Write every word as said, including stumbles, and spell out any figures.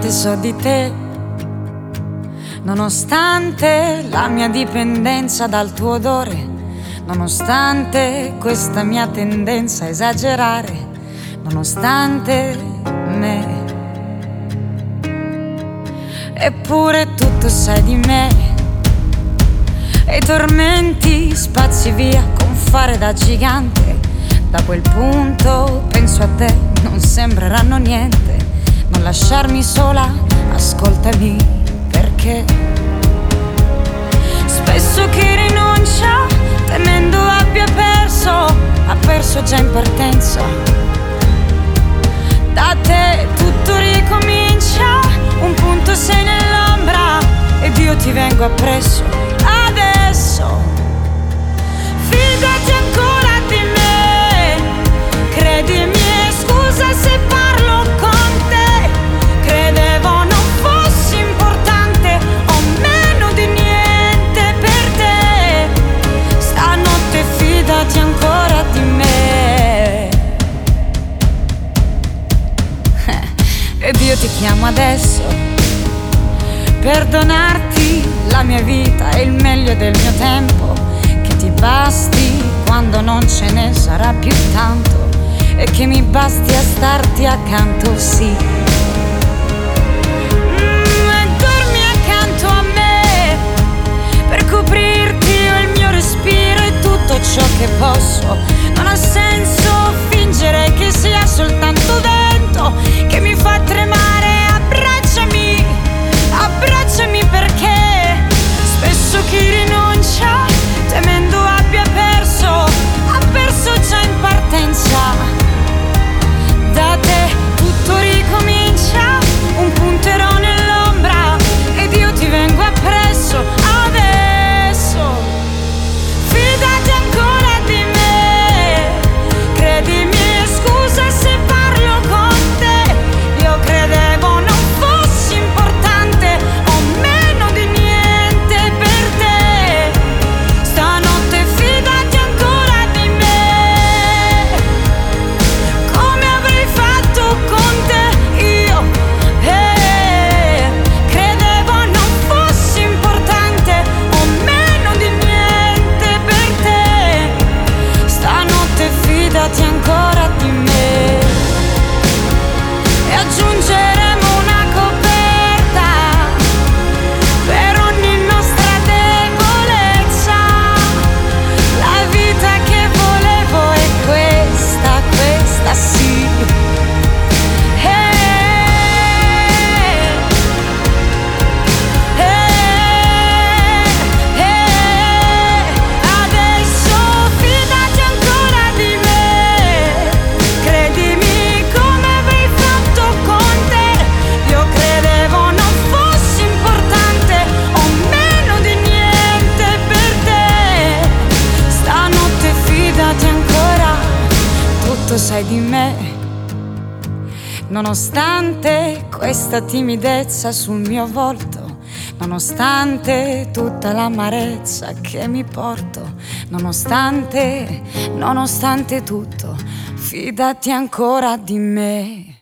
Nonostante so di te, nonostante la mia dipendenza dal tuo odore, nonostante questa mia tendenza a esagerare, nonostante me, eppure tutto sai di me. E i tormenti spazi via con fare da gigante. Da quel punto penso a te, non sembreranno niente. Non lasciarmi sola, ascoltami, perché spesso chi rinuncia temendo abbia perso, ha perso già in partenza. Da te tutto ricomincia, un punto sei nell'ombra ed io ti vengo appresso. Adesso fidati ancora di me, credimi e scusa se parlo con te. Credevo non fossi importante, ho meno di niente per te. Stanotte fidati ancora di me. Ed io ti chiamo adesso per donarti la mia vita e il meglio del mio tempo, che ti basti quando non ce ne sarà più tanto, e che mi basti a starti accanto, sì. Mm, e dormi accanto a me per coprirti io il mio respiro e tutto ciò che posso. Non ha senso fingere che sia soltanto vento che mi fa tremare. Abbracciami, abbracciami, perché spesso chi rinuncia temendo abbia perso, ha perso già in partenza. Da te tutto ricomincia, un punterò nell'ombra ed io ti vengo appresso. Adesso fidati ancora di me, credimi e scusa se parlo con te. Io credevo non fossi importante, ho meno di niente per te. Stanotte fidati ancora di me, come avrei fatto con te io. Eh, credevo non fossi importante, ho meno di niente per te. Stanotte fidati ancora di me. E aggiungeremo una coperta per ogni nostra debolezza. La vita che volevo è questa, questa sì. Eh, eh, eh. Adesso fidati ancora di me, credimi come avrei fatto con te. Io credevo non fossi importante, ho meno di niente per te. Stanotte fidati ancora, tutto sai di me. Nonostante questa timidezza sul mio volto, nonostante tutta l'amarezza che mi porto, nonostante, nonostante tutto, fidati ancora di me.